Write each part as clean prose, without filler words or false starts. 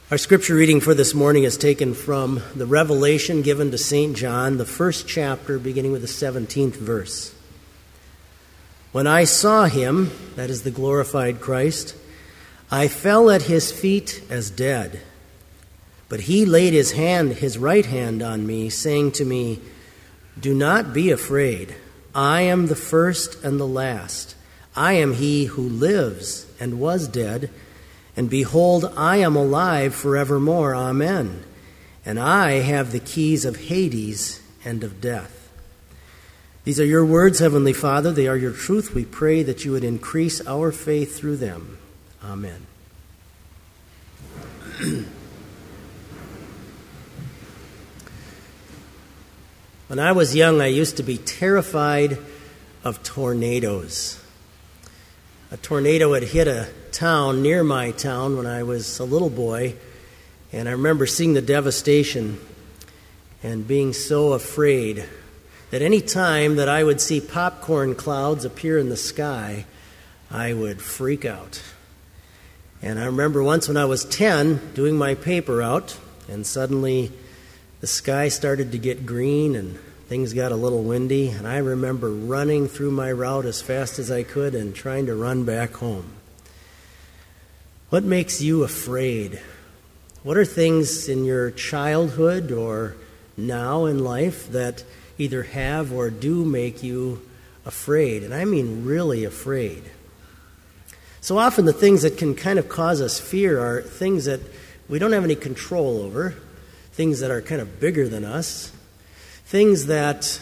Our scripture reading for this morning is taken from the revelation given to St. John, the first chapter, beginning with the 17th verse. When I saw him, that is the glorified Christ, I fell at his feet as dead. But he laid his right hand on me, saying to me, "Do not be afraid. I am the first and the last. I am he who lives and was dead. And behold, I am alive forevermore. Amen. And I have the keys of Hades and of death." These are your words, Heavenly Father. They are your truth. We pray that you would increase our faith through them. Amen. When I was young, I used to be terrified of tornadoes. A tornado had hit a town near my town when I was a little boy, and I remember seeing the devastation and being so afraid that any time that I would see popcorn clouds appear in the sky, I would freak out. And I remember once when I was 10 doing my paper route, and suddenly the sky started to get green and things got a little windy, and I remember running through my route as fast as I could and trying to run back home. What makes you afraid? What are things in your childhood or now in life that either have or do make you afraid? And I mean really afraid. So often the things that can kind of cause us fear are things that we don't have any control over, things that are kind of bigger than us, things that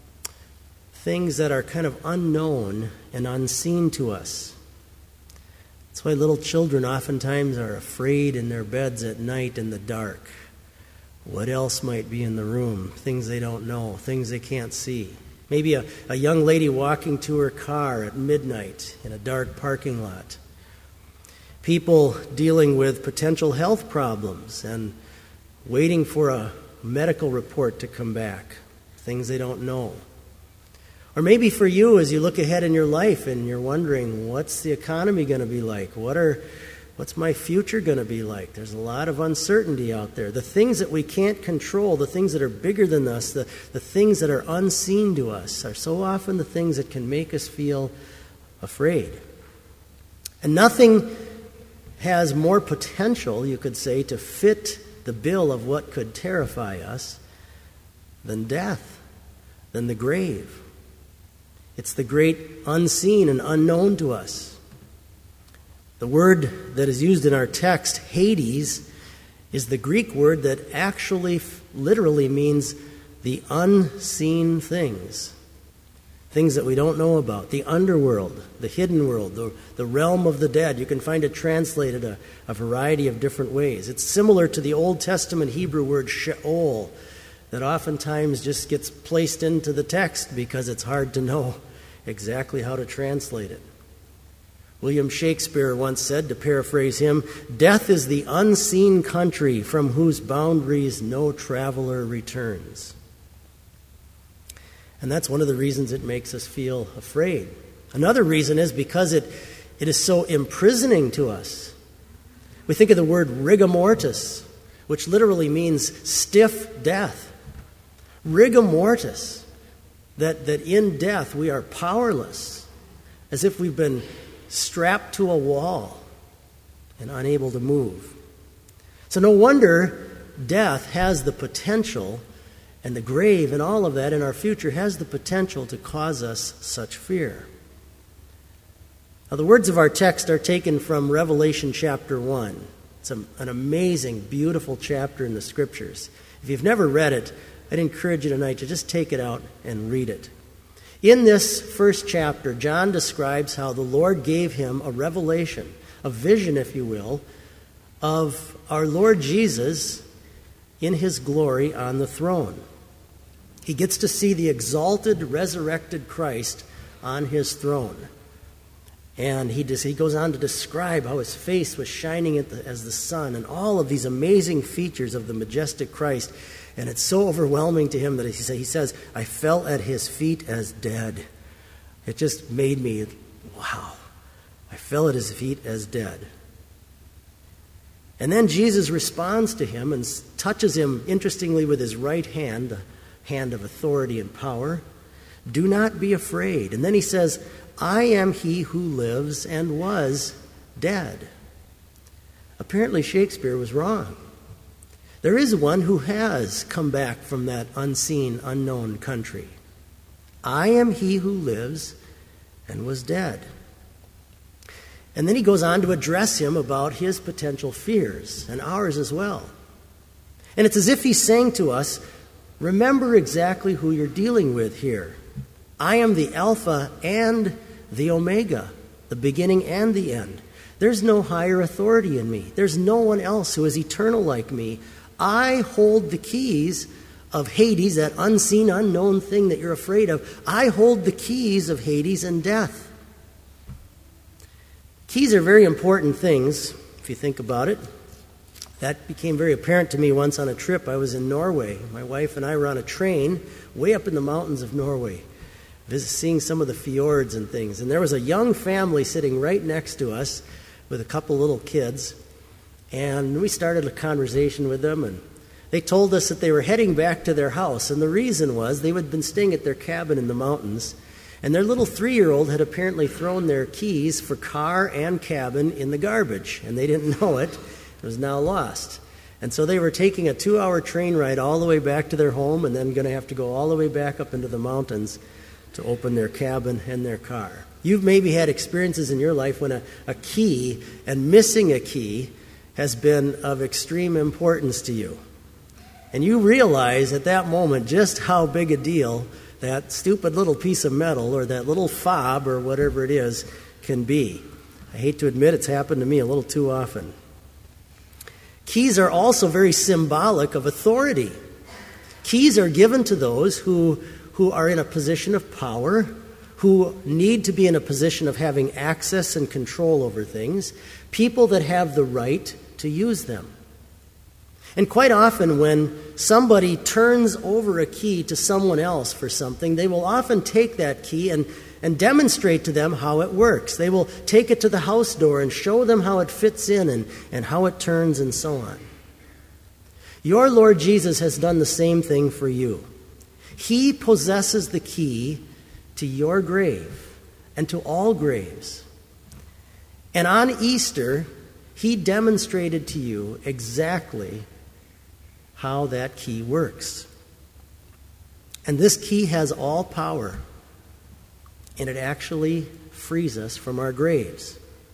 are kind of unknown and unseen to us. That's why little children oftentimes are afraid in their beds at night in the dark. What else might be in the room? Things they don't know, things they can't see. Maybe a young lady walking to her car at midnight in a dark parking lot. People dealing with potential health problems and waiting for a medical report to come back, things they don't know. Or maybe for you, as you look ahead in your life and you're wondering, what's the economy going to be like? What's my future going to be like? There's a lot of uncertainty out there. The things that we can't control, the things that are bigger than us, the things that are unseen to us are so often the things that can make us feel afraid. And nothing has more potential, you could say, to fit the bill of what could terrify us than death, than the grave. It's the great unseen and unknown to us. The word that is used in our text, Hades, is the Greek word that actually literally means the unseen things. Things that we don't know about. The underworld, the hidden world, the realm of the dead. You can find it translated a variety of different ways. It's similar to the Old Testament Hebrew word Sheol that oftentimes just gets placed into the text because it's hard to know exactly how to translate it. William Shakespeare once said, to paraphrase him, "Death is the unseen country from whose boundaries no traveler returns." And that's one of the reasons it makes us feel afraid. Another reason is because it is so imprisoning to us. We think of the word rigor mortis, which literally means stiff death. Rigor mortis, that in death we are powerless, as if we've been strapped to a wall and unable to move. So no wonder death has the potential, and the grave and all of that in our future has the potential to cause us such fear. Now, the words of our text are taken from Revelation chapter 1. It's an amazing, beautiful chapter in the Scriptures. If you've never read it, I'd encourage you tonight to just take it out and read it. In this first chapter, John describes how the Lord gave him a revelation, a vision, if you will, of our Lord Jesus in his glory on the throne. He gets to see the exalted, resurrected Christ on his throne. And he goes on to describe how his face was shining as the sun and all of these amazing features of the majestic Christ. And it's so overwhelming to him that he says, I fell at his feet as dead. It just made me, wow. I fell at his feet as dead. And then Jesus responds to him and touches him, interestingly, with his right hand, the hand of authority and power. Do not be afraid. And then he says, I am he who lives and was dead. Apparently Shakespeare was wrong. There is one who has come back from that unseen, unknown country. I am he who lives and was dead. And then he goes on to address him about his potential fears, and ours as well. And it's as if he's saying to us, remember exactly who you're dealing with here. I am the Alpha and the Omega, the beginning and the end. There's no higher authority in me. There's no one else who is eternal like me. I hold the keys of Hades, that unseen, unknown thing that you're afraid of. I hold the keys of Hades and death. Keys are very important things, if you think about it. That became very apparent to me once on a trip. I was in Norway. My wife and I were on a train way up in the mountains of Norway, seeing some of the fjords and things. And there was a young family sitting right next to us with a couple little kids. And we started a conversation with them, and they told us that they were heading back to their house. And the reason was they had been staying at their cabin in the mountains, and their little 3-year-old had apparently thrown their keys for car and cabin in the garbage, and they didn't know it. It was now lost. And so they were taking a 2-hour train ride all the way back to their home, and then going to have to go all the way back up into the mountains to open their cabin and their car. You've maybe had experiences in your life when a key and missing a key has been of extreme importance to you. And you realize at that moment just how big a deal that stupid little piece of metal or that little fob or whatever it is can be. I hate to admit it's happened to me a little too often. Keys are also very symbolic of authority. Keys are given to those who are in a position of power, who need to be in a position of having access and control over things, people that have the right to use them. And quite often when somebody turns over a key to someone else for something, they will often take that key and demonstrate to them how it works. They will take it to the house door and show them how it fits in and how it turns and so on. Your Lord Jesus has done the same thing for you. He possesses the key to your grave and to all graves. And on Easter, he demonstrated to you exactly how that key works. And this key has all power, and it actually frees us from our graves.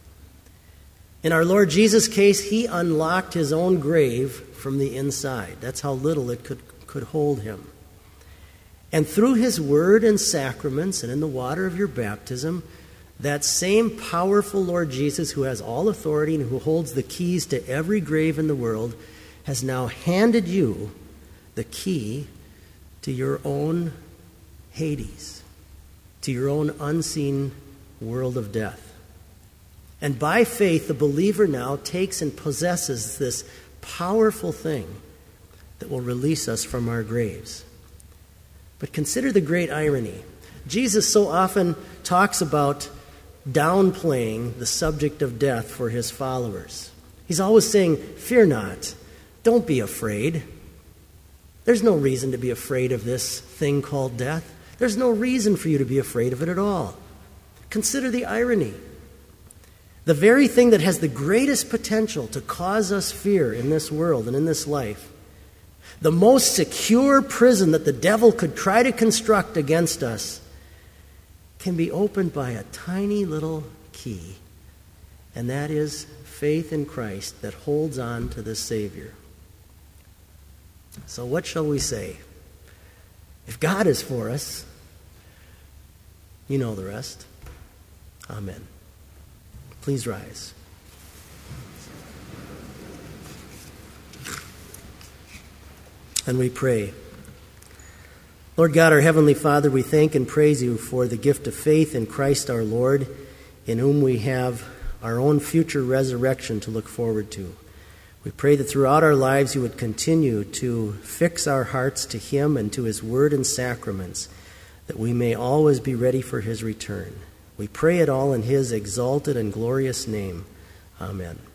In our Lord Jesus' case, he unlocked his own grave from the inside. That's how little it could hold him. And through his word and sacraments and in the water of your baptism, that same powerful Lord Jesus, who has all authority and who holds the keys to every grave in the world, has now handed you the key to your own Hades, to your own unseen world of death. And by faith, the believer now takes and possesses this powerful thing that will release us from our graves. But consider the great irony. Jesus so often talks about downplaying the subject of death for his followers. He's always saying, fear not. Don't be afraid. There's no reason to be afraid of this thing called death. There's no reason for you to be afraid of it at all. Consider the irony. The very thing that has the greatest potential to cause us fear in this world and in this life, the most secure prison that the devil could try to construct against us, can be opened by a tiny little key, and that is faith in Christ that holds on to the Savior. So what shall we say? If God is for us, you know the rest. Amen. Please rise. And we pray. Lord God, our Heavenly Father, we thank and praise you for the gift of faith in Christ our Lord, in whom we have our own future resurrection to look forward to. We pray that throughout our lives you would continue to fix our hearts to him and to his word and sacraments, that we may always be ready for his return. We pray it all in his exalted and glorious name. Amen.